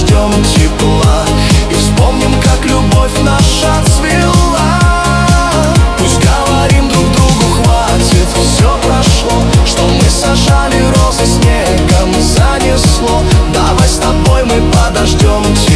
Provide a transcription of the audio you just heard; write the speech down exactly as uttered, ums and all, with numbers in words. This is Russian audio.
подождем тепла и вспомним, как любовь наша цвела. Пусть говорим друг другу хватит, все прошло, что мы сажали розы, снегом занесло. Давай с тобой мы подождем тепла.